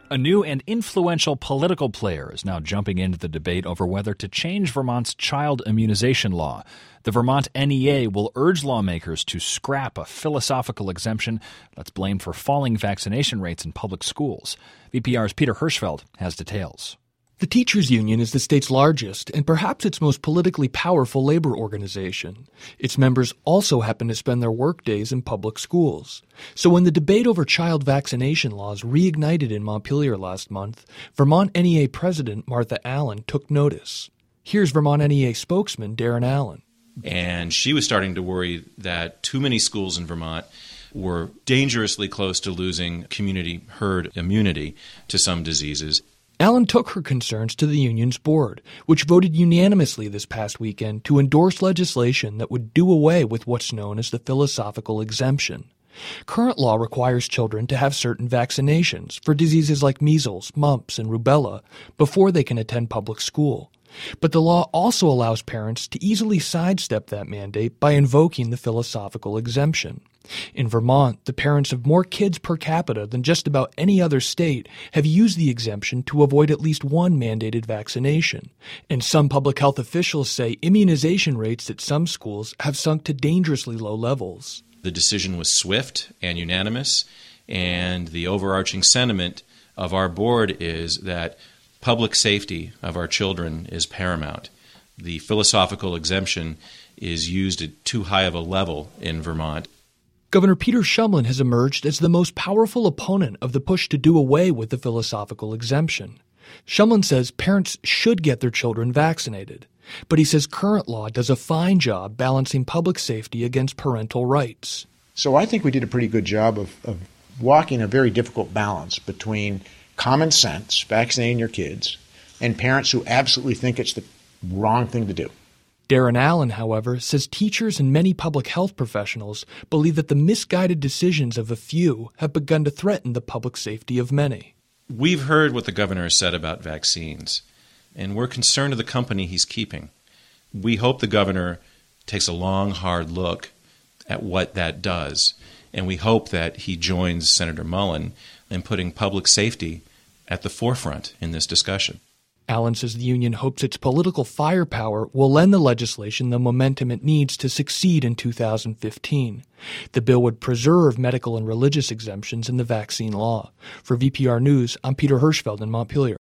A new and influential political player is now jumping into the debate over whether to change Vermont's child immunization law. The Vermont NEA will urge lawmakers to scrap a philosophical exemption that's blamed for falling vaccination rates in public schools. VPR's Peter Hirschfeld has details. The teachers' union is the state's largest and perhaps its most politically powerful labor organization. Its members also happen to spend their workdays in public schools. So when the debate over child vaccination laws reignited in Montpelier last month, Vermont NEA President Martha Allen took notice. Here's Vermont NEA spokesman Darren Allen. And she was starting to worry that too many schools in Vermont were dangerously close to losing community herd immunity to some diseases. Allen took her concerns to the union's board, which voted unanimously this past weekend to endorse legislation that would do away with what's known as the philosophical exemption. Current law requires children to have certain vaccinations for diseases like measles, mumps, and rubella before they can attend public school. But the law also allows parents to easily sidestep that mandate by invoking the philosophical exemption. In Vermont, the parents of more kids per capita than just about any other state have used the exemption to avoid at least one mandated vaccination. And some public health officials say immunization rates at some schools have sunk to dangerously low levels. The decision was swift and unanimous, and the overarching sentiment of our board is that public safety of our children is paramount. The philosophical exemption is used at too high of a level in Vermont. Governor Peter Shumlin has emerged as the most powerful opponent of the push to do away with the philosophical exemption. Shumlin says parents should get their children vaccinated, but he says current law does a fine job balancing public safety against parental rights. So I think we did a pretty good job of walking a very difficult balance between common sense, vaccinating your kids, and parents who absolutely think it's the wrong thing to do. Darren Allen, however, says teachers and many public health professionals believe that the misguided decisions of a few have begun to threaten the public safety of many. We've heard what the governor has said about vaccines, and we're concerned of the company he's keeping. We hope the governor takes a long, hard look at what that does, and we hope that he joins Senator Mullen in putting public safety at the forefront in this discussion. Allen says the union hopes its political firepower will lend the legislation the momentum it needs to succeed in 2015. The bill would preserve medical and religious exemptions in the vaccine law. For VPR News, I'm Peter Hirschfeld in Montpelier.